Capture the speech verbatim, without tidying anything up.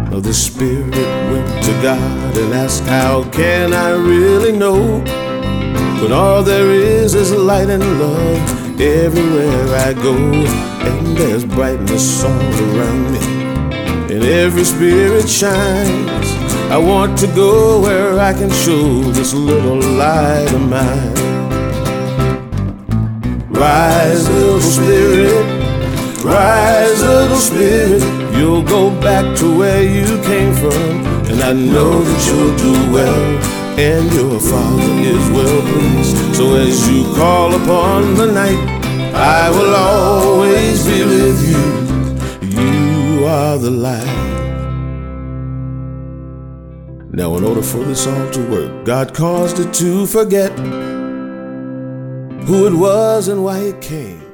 of the Spirit went to God and asked, how can I really know when all there is is light and love everywhere I go? And there's brightness all around me, and every spirit shines. I want to go where I can show this little light of mine. Rise, little spirit, rise, little spirit. You'll go back to where you came from, and I know that you'll do well, and your Father is well pleased. So as you call upon the night, I will always be with you. You are the light. Now, in order for this all to work, God caused it to forget who it was and why it came.